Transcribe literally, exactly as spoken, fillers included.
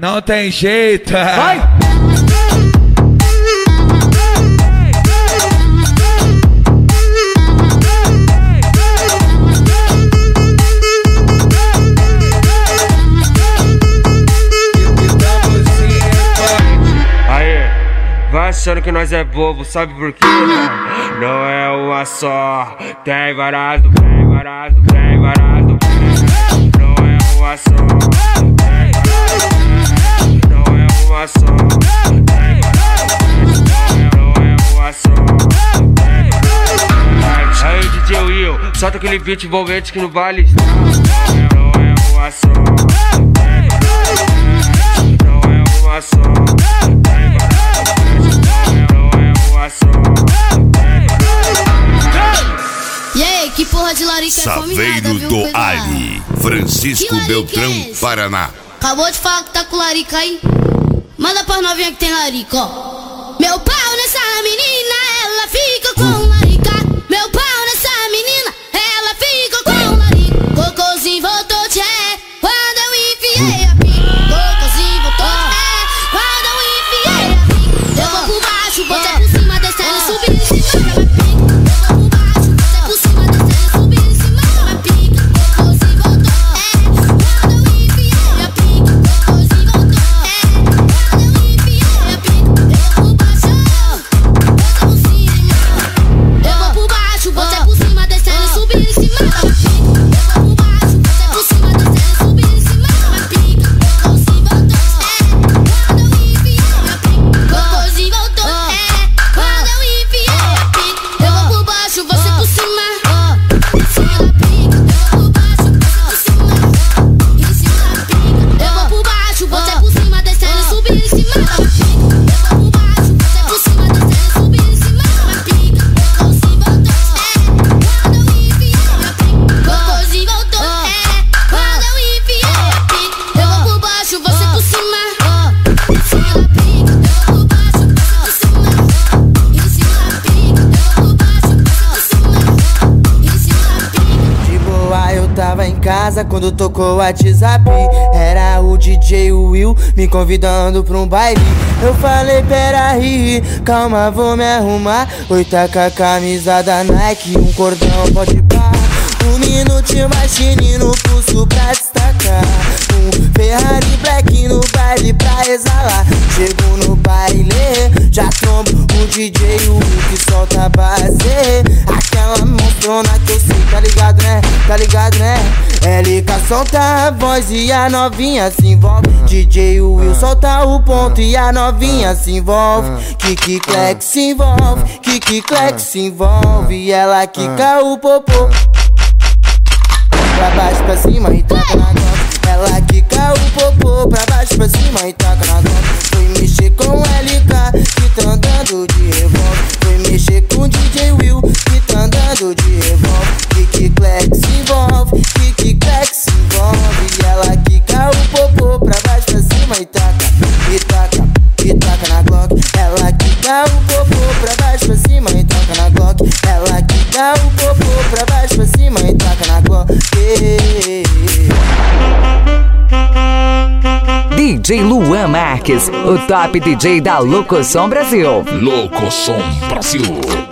não tem jeito. Vai! Vai achando que nós é bobo, sabe por quê? Não é uma só, tem várias, tem várias, tem várias. Não é uma só, tem várias. Não é uma só, tem várias. Não é uma só, tem várias. Aí D J Will, solta aquele beat envolvente que no baile está. Não é uma só, tem várias. Não é uma só, tem várias. E aí, que porra de larica é combinada, viu? Saveiro do Ali, Francisco Beltrão, é Paraná. Acabou de falar que tá com larica aí? Manda pras novinha que tem larica, ó. Meu pau nessa menina, ela fica com larica. Meu pau nessa menina, ela fica com larica. Cocôzinho voltou, tchê, quando eu enfiei a pica. Cocôzinho voltou, tchê, quando eu enfiei a pica. Eu vou por baixo, bota por cima, descendo, subindo em cima da minha pica. Quando tocou o WhatsApp, era o D J Will me convidando pra um baile. Eu falei, peraí, calma, vou me arrumar. Oi, tá com a camisa da Nike, um cordão pode parar. Um minutinho mais fininho no pulso pra destacar. Um Ferrari Black no baile pra exalar. Chego no baile, já trombo o D J Will que solta a base. Aquela monstrona que eu sei, tá ligado, né? Tá ligado, né? L K solta a voz e a novinha se envolve. D J Will solta o ponto e a novinha se envolve. Kiki Cleck se envolve, Kiki Cleck se envolve. E ela quica o popô pra baixo, pra cima e taca na nota. Ela quica o popô pra baixo, pra cima e taca na nota. Foi mexer com L K que tá andando de revólver. Foi mexer com D J Will que tá andando de revólver. Kiki Cleck se envolve, Kiki Cleck se envolve. E ela quica o popô pra baixo, pra cima e taca, e taca, e taca na Glock. Ela quica o popô pra baixo, pra cima e taca na Glock. Ela quica o popô pra baixo, pra cima e taca na Glock. D J Luan Marques, o top D J da Locosom Brasil. Locosom Brasil.